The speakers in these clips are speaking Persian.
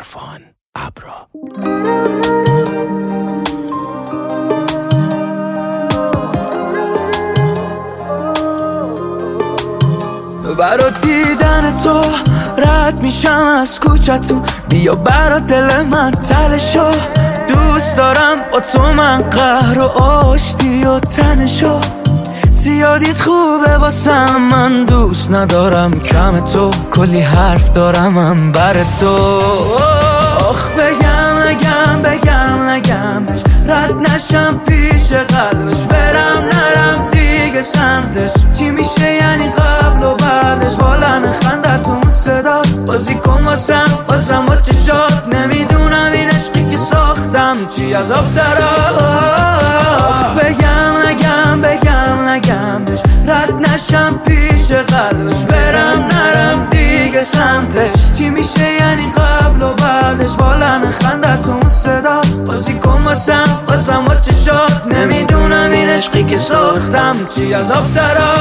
عرفان ابرا. برا دیدن تو رد میشم از کوچتون، بیا برا دل من تلشو. دوست دارم با تو من قهر و آشتی و تنشو. زیادیت خوبه واسم، من دوست ندارم کم تو، کلی حرف دارم من بر تو. آخ بگم نگمش، رد نشم پیش قلبش، برم نرم دیگه سمتش. چی میشه یعنی قبل و بعدش؟ بالن خندتون صدات بازی کن واسم با چشات. نمیدونم این عشقی که ساختم چی از آب درآ. آخ بگم نگمش، رد نشم پیش قلبش، برم نرم دیگه سمتش. چی میشه یعنی قبل و بعدش؟ بالن خندتون صدات بازی کن واسم با چشات. نمیدونم این عشقی که ساختم چی از آب درآ.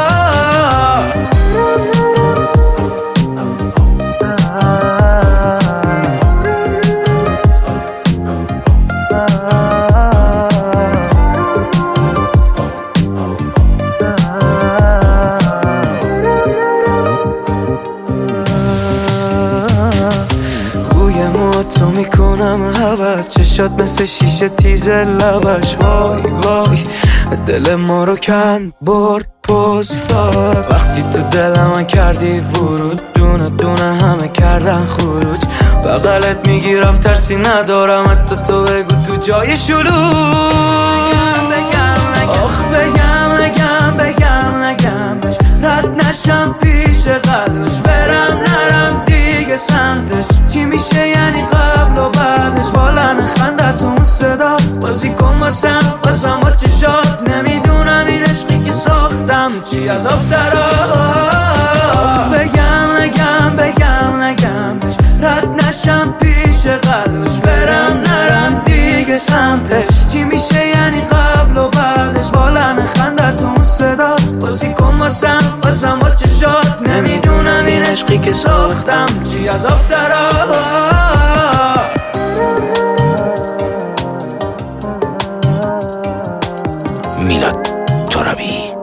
تو میکنم حوض، چشات مثل شیشه تیز لبش. وای وای دل ما رو کند برد پست داد. وقتی تو دل من کردی ورود، دونه دونه همه کردن خروج. بغلت میگیرم ترسی ندارم، حتی تو بگو تو جای شلوغ. آخ بگم نگمش، رد نشم پیش قلبش، برم نرم دیگه سمتش. چی میشه یعنی قبل و بعدش؟ بالن خندتون صدات بازی کن واسم با چشات. نمیدونم این عشقی که ساختم چی از آب درآ. آخ بگم نگمش، رد نشم پیش قلبش، برم نرم دیگه سمتش. چی میشه یعنی قبل و بعدش؟ بالن خندتون صدات بازی کن واسم با چشات. نمیدونم این عشقی که ساختم چی از آب درآ. میلاد ترابی.